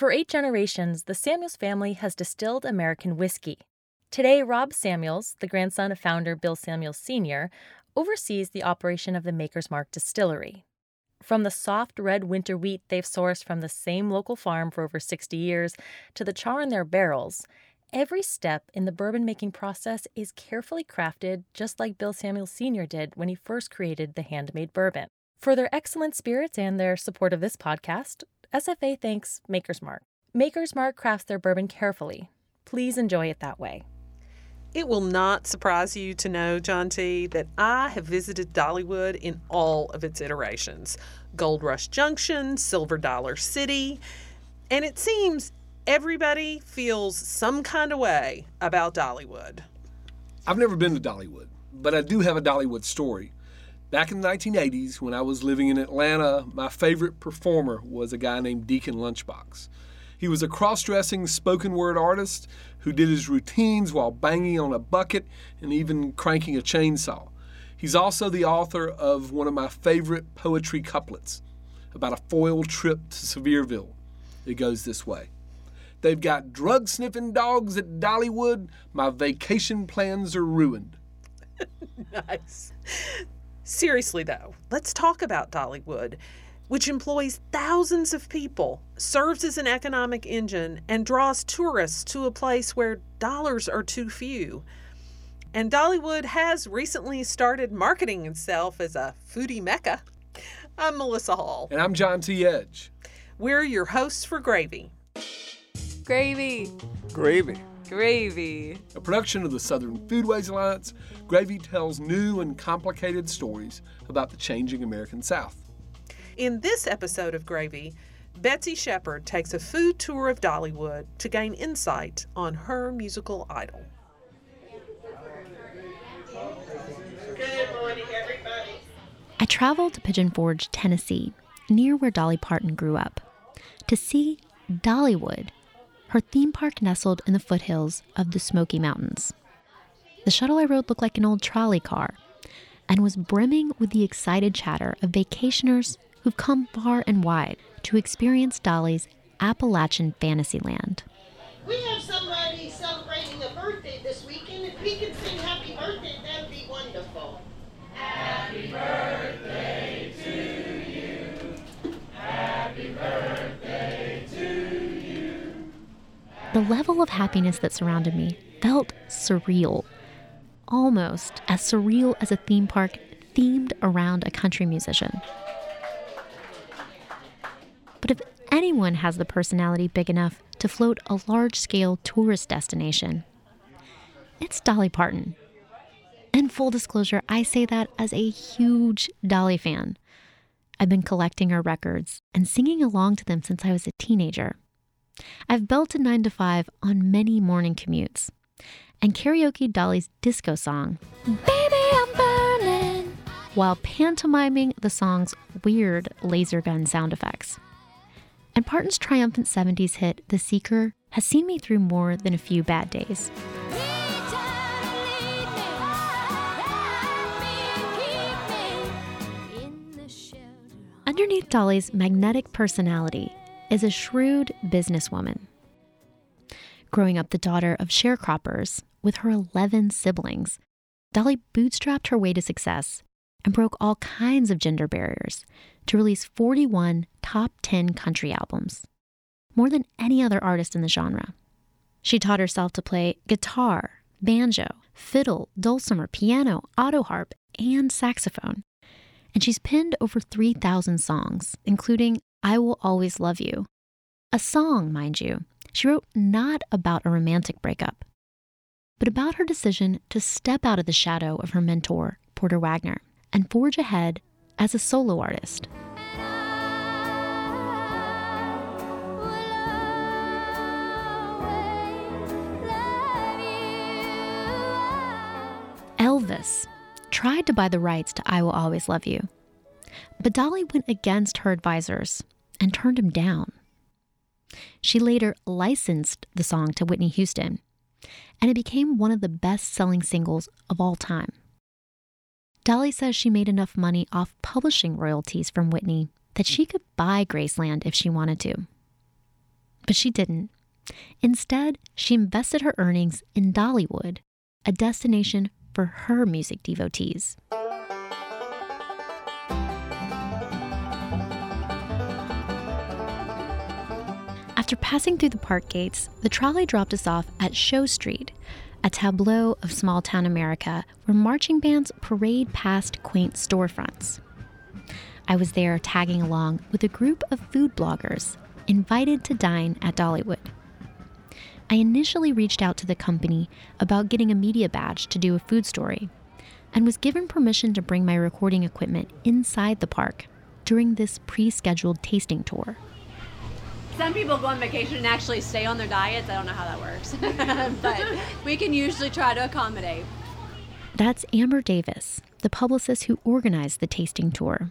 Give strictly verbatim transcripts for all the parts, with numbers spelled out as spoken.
For eight generations, the Samuels family has distilled American whiskey. Today, Rob Samuels, the grandson of founder Bill Samuels Senior, oversees the operation of the Maker's Mark distillery. From the soft red winter wheat they've sourced from the same local farm for over sixty years to the char in their barrels, every step in the bourbon-making process is carefully crafted just like Bill Samuels Senior did when he first created the handmade bourbon. For their excellent spirits and their support of this podcast, S F A thanks Maker's Mark. Maker's Mark crafts their bourbon carefully. Please enjoy it that way. It will not surprise you to know, John T., that I have visited Dollywood in all of its iterations. Gold Rush Junction, Silver Dollar City, and it seems everybody feels some kind of way about Dollywood. I've never been to Dollywood, but I do have a Dollywood story. Back in the nineteen eighties, when I was living in Atlanta, my favorite performer was a guy named Deacon Lunchbox. He was a cross-dressing spoken word artist who did his routines while banging on a bucket and even cranking a chainsaw. He's also the author of one of my favorite poetry couplets about a foil trip to Sevierville. It goes this way. They've got drug-sniffing dogs at Dollywood. My vacation plans are ruined. Nice. Seriously, though, let's talk about Dollywood, which employs thousands of people, serves as an economic engine, and draws tourists to a place where dollars are too few. And Dollywood has recently started marketing itself as a foodie mecca. I'm Melissa Hall. And I'm John T. Edge. We're your hosts for Gravy. Gravy. Gravy. Gravy. A production of the Southern Foodways Alliance, Gravy tells new and complicated stories about the changing American South. In this episode of Gravy, Betsy Shepard takes a food tour of Dollywood to gain insight on her musical idol. Good morning, everybody. I traveled to Pigeon Forge, Tennessee, near where Dolly Parton grew up, to see Dollywood, her theme park nestled in the foothills of the Smoky Mountains. The shuttle I rode looked like an old trolley car and was brimming with the excited chatter of vacationers who've come far and wide to experience Dolly's Appalachian Fantasyland. We have somebody celebrating a birthday this weekend. If we can sing happy birthday, that'd be wonderful. Happy birthday to you. Happy birthday to you. The level of happiness that surrounded me felt surreal, almost as surreal as a theme park themed around a country musician. But if anyone has the personality big enough to float a large-scale tourist destination, it's Dolly Parton. And full disclosure, I say that as a huge Dolly fan. I've been collecting her records and singing along to them since I was a teenager. I've belted nine to five on many morning commutes and karaoke Dolly's disco song, Baby I'm Burning, while pantomiming the song's weird laser gun sound effects. And Parton's triumphant seventies hit, The Seeker, has seen me through more than a few bad days. Underneath Dolly's magnetic personality is a shrewd businesswoman. Growing up the daughter of sharecroppers with her eleven siblings, Dolly bootstrapped her way to success and broke all kinds of gender barriers to release forty-one top ten country albums, more than any other artist in the genre. She taught herself to play guitar, banjo, fiddle, dulcimer, piano, auto harp, and saxophone. And she's penned over three thousand songs, including I Will Always Love You, a song, mind you, she wrote not about a romantic breakup, but about her decision to step out of the shadow of her mentor, Porter Wagoner, and forge ahead as a solo artist. Elvis tried to buy the rights to I Will Always Love You, but Dolly went against her advisors and turned him down. She later licensed the song to Whitney Houston, and it became one of the best-selling singles of all time. Dolly says she made enough money off publishing royalties from Whitney that she could buy Graceland if she wanted to. But she didn't. Instead, she invested her earnings in Dollywood, a destination for her music devotees. After passing through the park gates, the trolley dropped us off at Show Street, a tableau of small-town America where marching bands parade past quaint storefronts. I was there tagging along with a group of food bloggers invited to dine at Dollywood. I initially reached out to the company about getting a media badge to do a food story and was given permission to bring my recording equipment inside the park during this pre-scheduled tasting tour. Some people go on vacation and actually stay on their diets. I don't know how that works, but we can usually try to accommodate. That's Amber Davis, the publicist who organized the tasting tour.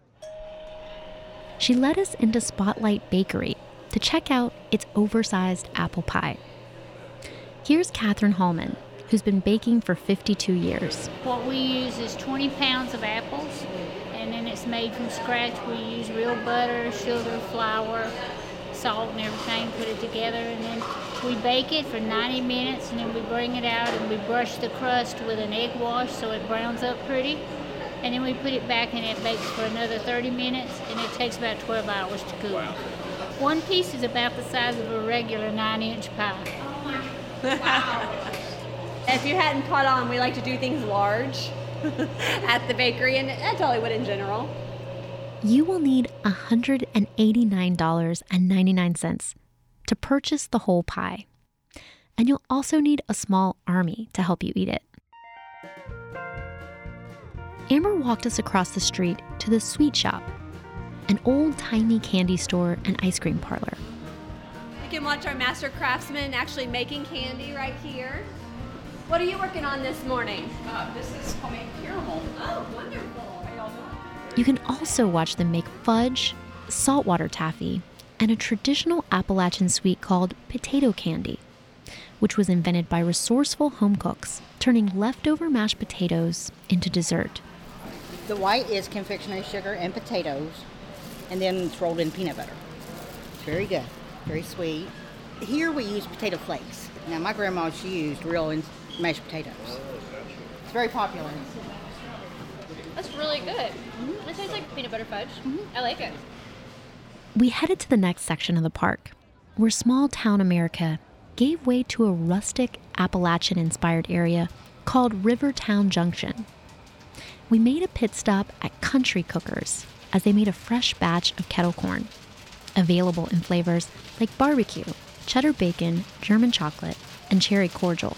She led us into Spotlight Bakery to check out its oversized apple pie. Here's Catherine Hallman, who's been baking for fifty-two years. What we use is twenty pounds of apples, and then it's made from scratch. We use real butter, sugar, flour, salt and everything, put it together, and then we bake it for ninety minutes, and then we bring it out and we brush the crust with an egg wash so it browns up pretty, and then we put it back and it bakes for another thirty minutes, and it takes about twelve hours to cook. Wow. One piece is about the size of a regular nine-inch pie. Wow. If you hadn't caught on, we like to do things large at the bakery and at Dollywood in general. You will need one hundred eighty-nine dollars and ninety-nine cents to purchase the whole pie. And you'll also need a small army to help you eat it. Amber walked us across the street to the Sweet Shop, an old-timey candy store and ice cream parlor. You can watch our master craftsman actually making candy right here. What are you working on this morning? Uh, this is homemade caramel. Oh, wonderful. You can also watch them make fudge, saltwater taffy, and a traditional Appalachian sweet called potato candy, which was invented by resourceful home cooks, turning leftover mashed potatoes into dessert. The white is confectionery sugar and potatoes, and then it's rolled in peanut butter. It's very good, very sweet. Here we use potato flakes. Now my grandma, she used real mashed potatoes. It's very popular. That's really good. Mm-hmm. It tastes like peanut butter fudge. Mm-hmm. I like it. We headed to the next section of the park, where small town America gave way to a rustic Appalachian-inspired area called Rivertown Junction. We made a pit stop at Country Cookers as they made a fresh batch of kettle corn, available in flavors like barbecue, cheddar bacon, German chocolate, and cherry cordial.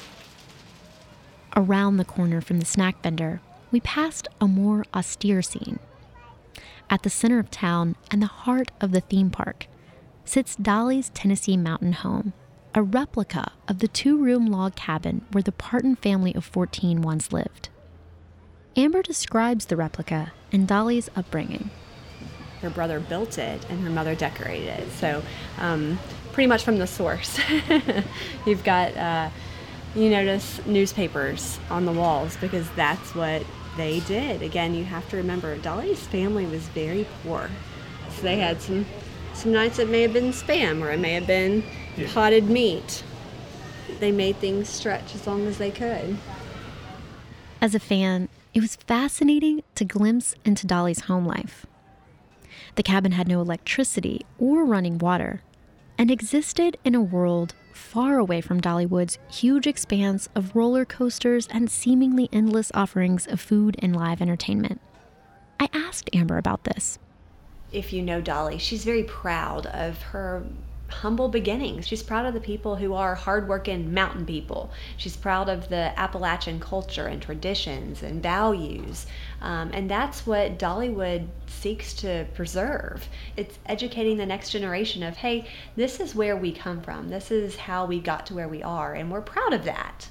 Around the corner from the snack vendor, we passed a more austere scene. At the center of town and the heart of the theme park sits Dolly's Tennessee Mountain Home, a replica of the two-room log cabin where the Parton family of fourteen once lived. Amber describes the replica and Dolly's upbringing. Her brother built it and her mother decorated it. So um, pretty much from the source. You've got, uh, you notice newspapers on the walls because that's what they did. Again, you have to remember, Dolly's family was very poor. So they had some, some nights it may have been Spam or it may have been yeah. potted meat. They made things stretch as long as they could. As a fan, it was fascinating to glimpse into Dolly's home life. The cabin had no electricity or running water and existed in a world far away from Dollywood's huge expanse of roller coasters and seemingly endless offerings of food and live entertainment. I asked Amber about this. If you know Dolly, she's very proud of her humble beginnings. She's proud of the people who are hardworking mountain people. She's proud of the Appalachian culture and traditions and values. Um, and that's what Dollywood seeks to preserve. It's educating the next generation of, hey, this is where we come from. This is how we got to where we are. And we're proud of that.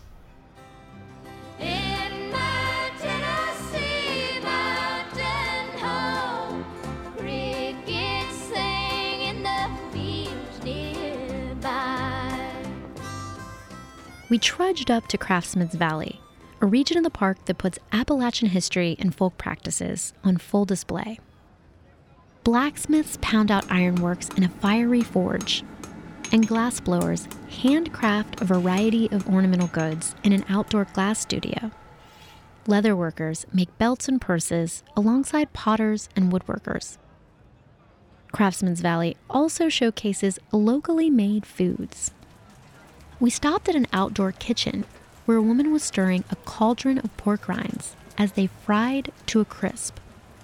In my Tennessee mountain home, crickets sing in the fields nearby. We trudged up to Craftsman's Valley, a region of the park that puts Appalachian history and folk practices on full display. Blacksmiths pound out ironworks in a fiery forge. and glass blowers handcraft a variety of ornamental goods in an outdoor glass studio. Leather workers make belts and purses alongside potters and woodworkers. Craftsman's Valley also showcases locally made foods. We stopped at an outdoor kitchen where a woman was stirring a cauldron of pork rinds as they fried to a crisp.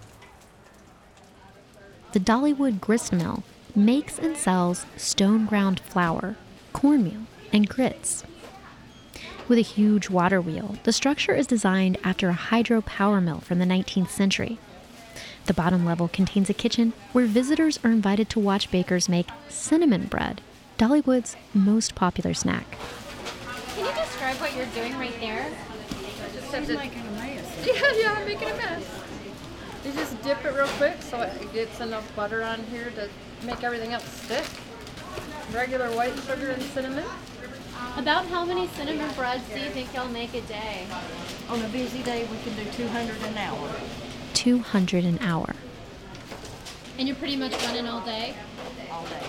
The Dollywood Grist Mill makes and sells stone-ground flour, cornmeal, and grits. With a huge water wheel, the structure is designed after a hydropower mill from the nineteenth century. The bottom level contains a kitchen where visitors are invited to watch bakers make cinnamon bread, Dollywood's most popular snack. Can you describe what you're doing right there? Just She's making a mess. Yeah, yeah, I'm making a mess. You just dip it real quick so it gets enough butter on here to make everything else stick. Regular white sugar and cinnamon. About how many cinnamon breads do you think you'll make a day? On a busy day, we can do two hundred an hour. two hundred an hour. And you're pretty much running all day? All day.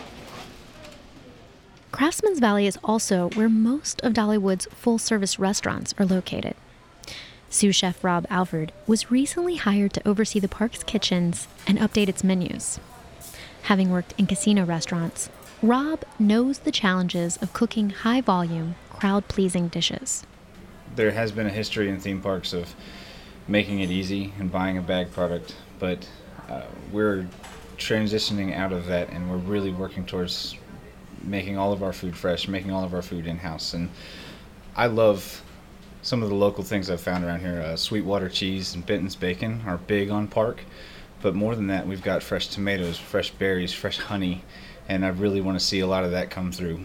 Craftsman's Valley is also where most of Dollywood's full-service restaurants are located. Sous Chef Rob Alford was recently hired to oversee the park's kitchens and update its menus. Having worked in casino restaurants, Rob knows the challenges of cooking high-volume, crowd-pleasing dishes. There has been a history in theme parks of making it easy and buying a bag product, but uh, we're transitioning out of that, and we're really working towards making all of our food fresh, making all of our food in-house. And I love some of the local things I've found around here. Uh, Sweetwater cheese and Benton's bacon are big on park, but more than that, we've got fresh tomatoes, fresh berries, fresh honey, and I really want to see a lot of that come through.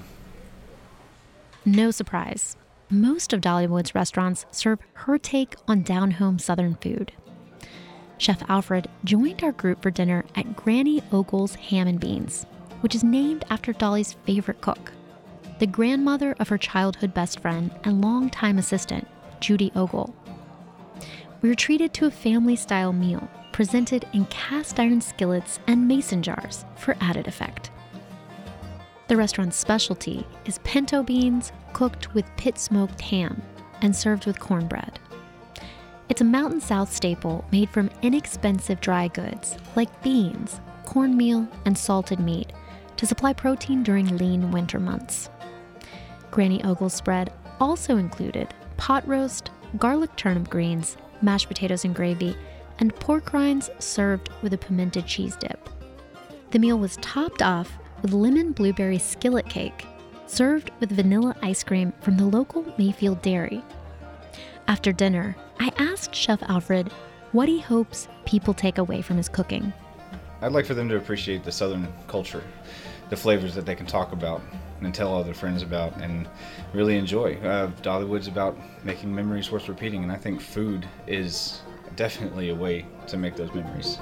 No surprise, most of Dollywood's restaurants serve her take on down-home Southern food. Chef Alfred joined our group for dinner at Granny Ogle's Ham and Beans, which is named after Dolly's favorite cook, the grandmother of her childhood best friend and longtime assistant, Judy Ogle. We were treated to a family-style meal presented in cast-iron skillets and mason jars for added effect. The restaurant's specialty is pinto beans cooked with pit-smoked ham and served with cornbread. It's a Mountain South staple made from inexpensive dry goods like beans, cornmeal, and salted meat to supply protein during lean winter months. Granny Ogle's spread also included pot roast, garlic turnip greens, mashed potatoes and gravy, and pork rinds served with a pimented cheese dip. The meal was topped off with lemon blueberry skillet cake, served with vanilla ice cream from the local Mayfield Dairy. After dinner, I asked Chef Alfred what he hopes people take away from his cooking. I'd like for them to appreciate the Southern culture, the flavors that they can talk about and tell other friends about and really enjoy. Uh, Dollywood's about making memories worth repeating, and I think food is definitely a way to make those memories.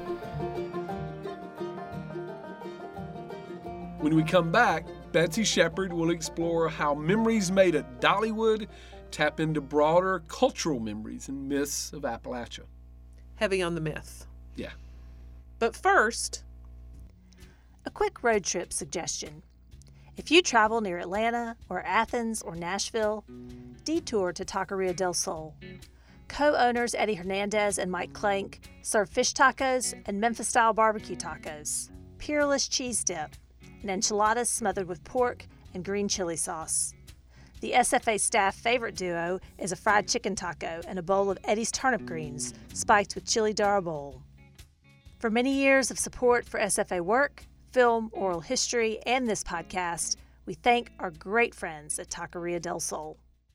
When we come back, Betsy Shepard will explore how memories made at Dollywood tap into broader cultural memories and myths of Appalachia. Heavy on the myth. Yeah. But first, a quick road trip suggestion. If you travel near Atlanta or Athens or Nashville, detour to Taqueria del Sol. Co-owners Eddie Hernandez and Mike Clank serve fish tacos and Memphis-style barbecue tacos, peerless cheese dip, and enchiladas smothered with pork and green chili sauce. The S F A staff favorite duo is a fried chicken taco and a bowl of Eddie's turnip greens spiked with chili darabole. For many years of support for S F A work, film, oral history, and this podcast, we thank our great friends at Taqueria del Sol.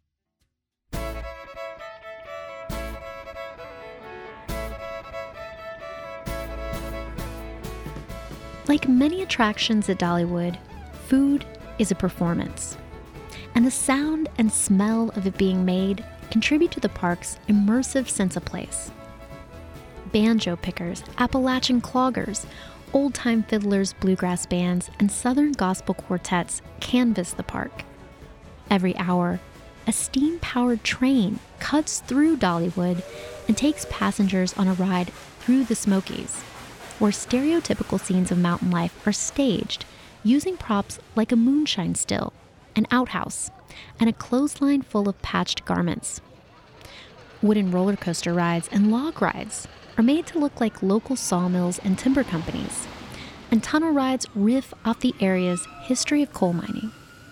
Like many attractions at Dollywood, food is a performance. And the sound and smell of it being made contribute to the park's immersive sense of place. Banjo pickers, Appalachian cloggers, old-time fiddlers, bluegrass bands, and Southern gospel quartets canvass the park. Every hour, a steam-powered train cuts through Dollywood and takes passengers on a ride through the Smokies, where stereotypical scenes of mountain life are staged using props like a moonshine still, an outhouse, and a clothesline full of patched garments. Wooden roller coaster rides and log rides are made to look like local sawmills and timber companies, and tunnel rides riff off the area's history of coal mining.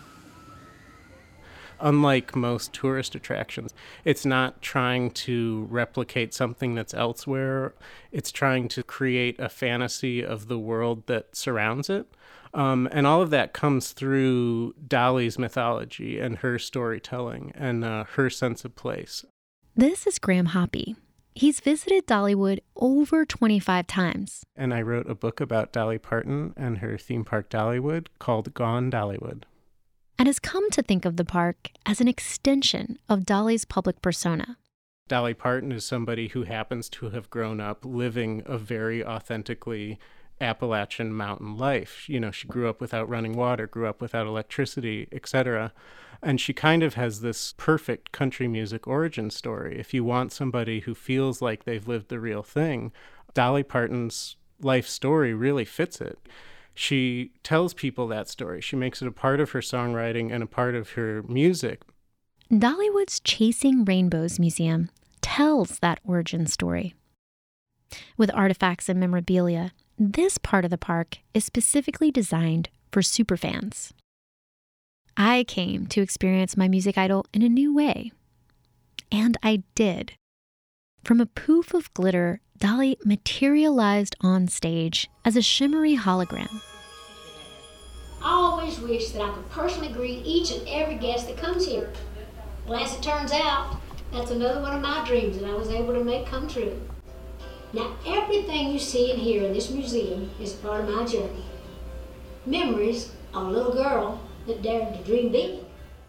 Unlike most tourist attractions, it's not trying to replicate something that's elsewhere. It's trying to create a fantasy of the world that surrounds it. Um, and all of that comes through Dolly's mythology and her storytelling and uh, her sense of place. This is Graham Hoppe. He's visited Dollywood over twenty-five times. And I wrote a book about Dolly Parton and her theme park Dollywood called Gone Dollywood. And has come to think of the park as an extension of Dolly's public persona. Dolly Parton is somebody who happens to have grown up living a very authentically Appalachian mountain life. You know, she grew up without running water, grew up without electricity, et cetera. And she kind of has this perfect country music origin story. If you want somebody who feels like they've lived the real thing, Dolly Parton's life story really fits it. She tells people that story. She makes it a part of her songwriting and a part of her music. Dollywood's Chasing Rainbows Museum tells that origin story. With artifacts and memorabilia, this part of the park is specifically designed for superfans. I came to experience my music idol in a new way. And I did. From a poof of glitter, Dolly materialized on stage as a shimmery hologram. I always wish that I could personally greet each and every guest that comes here. Well, as it turns out, that's another one of my dreams that I was able to make come true. Now, everything you see and hear in this museum is part of my journey. Memories of a little girl that dared to dream big.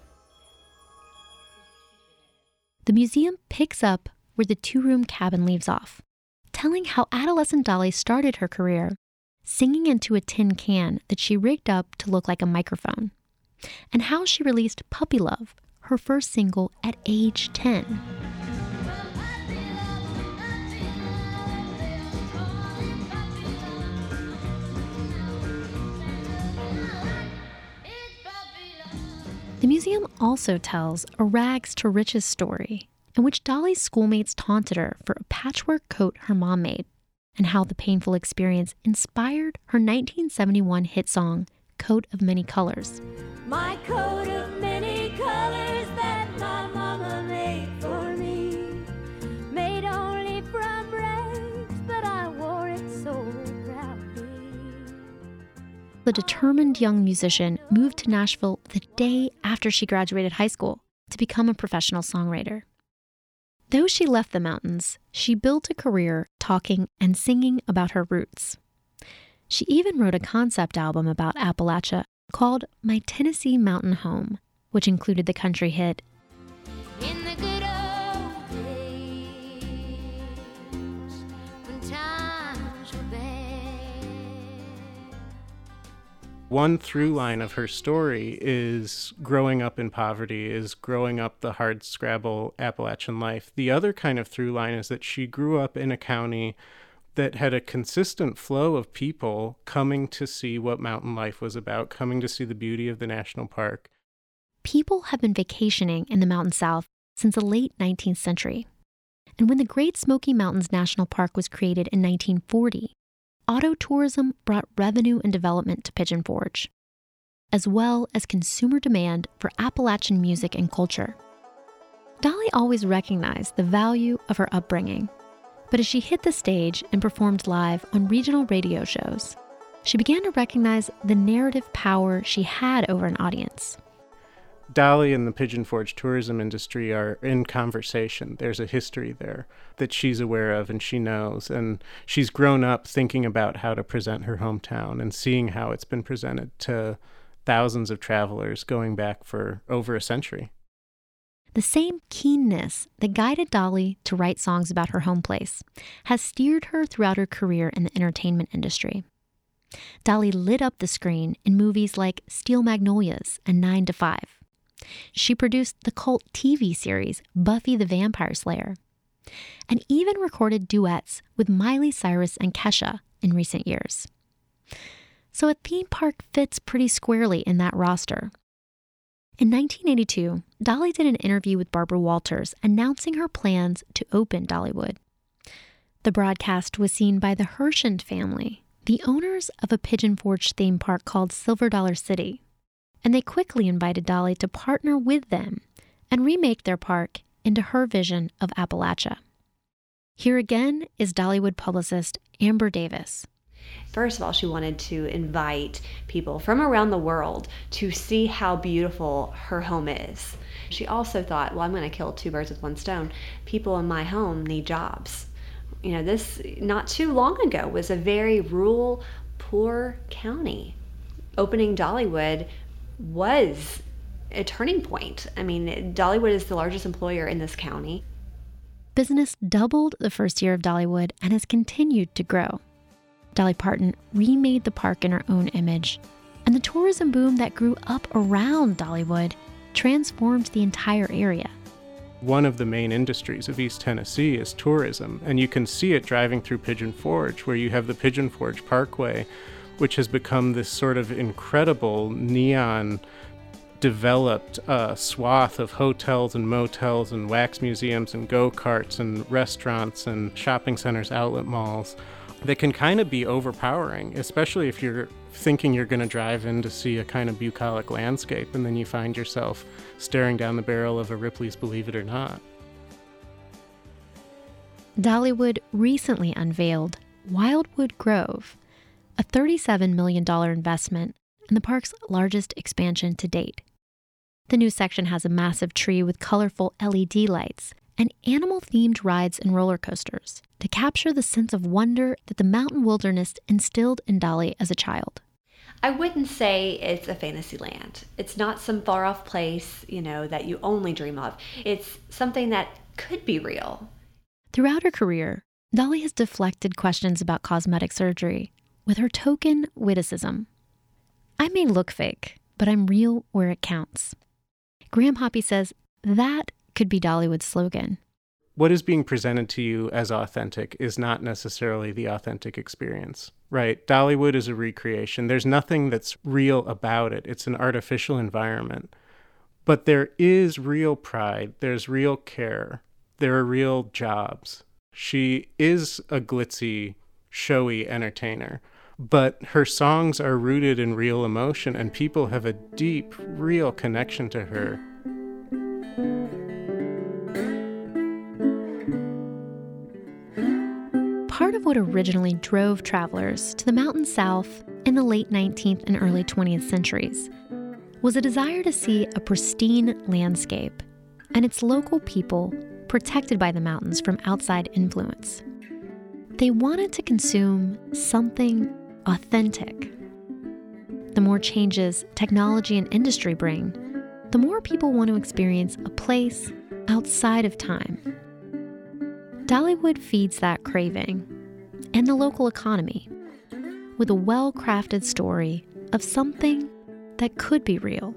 The museum picks up where the two-room cabin leaves off, telling how adolescent Dolly started her career singing into a tin can that she rigged up to look like a microphone, and how she released Puppy Love, her first single, at age ten. The museum also tells a rags to riches story in which Dolly's schoolmates taunted her for a patchwork coat her mom made, and how the painful experience inspired her nineteen seventy-one hit song, Coat of Many Colors. My coat of many colors that my mama made for me, made only from rags, but I wore it so proudly. The determined young musician moved to Nashville the day after she graduated high school to become a professional songwriter. Though she left the mountains, she built a career talking and singing about her roots. She even wrote a concept album about Appalachia called My Tennessee Mountain Home, which included the country hit, In the good old days, when times were bad. One through line of her story is growing up in poverty, is growing up the hard scrabble Appalachian life. The other kind of through line is that she grew up in a county that had a consistent flow of people coming to see what mountain life was about, coming to see the beauty of the national park. People have been vacationing in the Mountain South since the late nineteenth century. And when the Great Smoky Mountains National Park was created in nineteen forty, auto tourism brought revenue and development to Pigeon Forge, as well as consumer demand for Appalachian music and culture. Dolly always recognized the value of her upbringing, but as she hit the stage and performed live on regional radio shows, she began to recognize the narrative power she had over an audience. Dolly and the Pigeon Forge tourism industry are in conversation. There's a history there that she's aware of and she knows. And she's grown up thinking about how to present her hometown and seeing how it's been presented to thousands of travelers going back for over a century. The same keenness that guided Dolly to write songs about her home place has steered her throughout her career in the entertainment industry. Dolly lit up the screen in movies like Steel Magnolias and Nine to Five. She produced the cult T V series Buffy the Vampire Slayer, and even recorded duets with Miley Cyrus and Kesha in recent years. so a theme park fits pretty squarely in that roster. In nineteen eighty-two, Dolly did an interview with Barbara Walters announcing her plans to open Dollywood. The broadcast was seen by the Herschend family, the owners of a Pigeon Forge theme park called Silver Dollar City, and they quickly invited Dolly to partner with them and remake their park into her vision of Appalachia. Here again is Dollywood publicist Amber Davis. First of all, she wanted to invite people from around the world to see how beautiful her home is. She also thought, well, I'm going to kill two birds with one stone. People in my home need jobs. You know, this, not too long ago, was a very rural, poor county. Opening Dollywood was a turning point. I mean, Dollywood is the largest employer in this county. Business doubled the first year of Dollywood and has continued to grow. Dolly Parton remade the park in her own image, and the tourism boom that grew up around Dollywood transformed the entire area. One of the main industries of East Tennessee is tourism, and you can see it driving through Pigeon Forge, where you have the Pigeon Forge Parkway, which has become this sort of incredible neon developed uh, swath of hotels and motels and wax museums and go-karts and restaurants and shopping centers, outlet malls. That can kind of be overpowering, especially if you're thinking you're going to drive in to see a kind of bucolic landscape, and then you find yourself staring down the barrel of a Ripley's Believe It or Not. Dollywood recently unveiled Wildwood Grove, a thirty-seven million dollars investment and the park's largest expansion to date. The new section has a massive tree with colorful L E D lights and animal-themed rides and roller coasters to capture the sense of wonder that the mountain wilderness instilled in Dolly as a child. I wouldn't say it's a fantasy land. It's not some far-off place, you know, that you only dream of. It's something that could be real. Throughout her career, Dolly has deflected questions about cosmetic surgery with her token witticism. I may look fake, but I'm real where it counts. Graham Hoppe says that could be Dollywood's slogan. What is being presented to you as authentic is not necessarily the authentic experience, right? Dollywood is a recreation. There's nothing that's real about it. It's an artificial environment. But there is real pride. There's real care. There are real jobs. She is a glitzy, showy entertainer. But her songs are rooted in real emotion, and people have a deep, real connection to her. Part of what originally drove travelers to the mountain south in the late nineteenth and early twentieth centuries was a desire to see a pristine landscape and its local people protected by the mountains from outside influence. They wanted to consume something authentic. The more changes technology and industry bring, the more people want to experience a place outside of time. Dollywood feeds that craving and the local economy with a well-crafted story of something that could be real.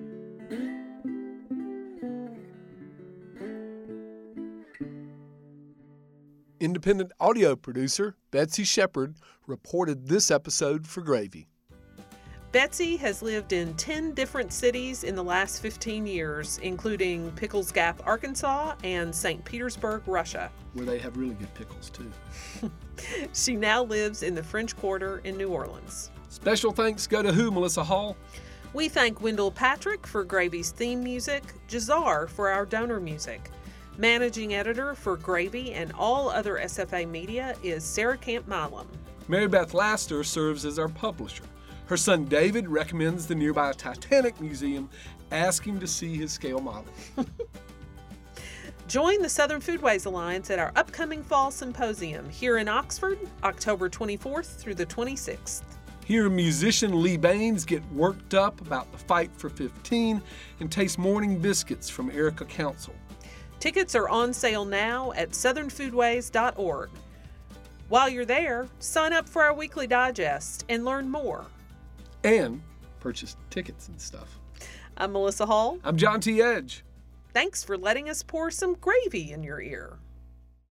Independent audio producer Betsy Shepard reported this episode for Gravy. Betsy has lived in ten different cities in the last fifteen years, including Pickles Gap, Arkansas, and Saint Petersburg, Russia. Where they have really good pickles, too. She now lives in the French Quarter in New Orleans. Special thanks go to who, Melissa Hall? We thank Wendell Patrick for Gravy's theme music, Jazar for our donor music. Managing editor for Gravy and all other S F A media is Sarah Camp Milam. Mary Beth Laster serves as our publisher. Her son David recommends the nearby Titanic Museum, asking to see his scale model. Join the Southern Foodways Alliance at our upcoming fall symposium here in Oxford, October twenty-fourth through the twenty-sixth. Hear musician Lee Baines get worked up about the fight for fifteen and taste morning biscuits from Erica Council. Tickets are on sale now at southern foodways dot org. While you're there, sign up for our weekly digest and learn more. And purchase tickets and stuff. I'm Melissa Hall. I'm John T. Edge. Thanks for letting us pour some gravy in your ear.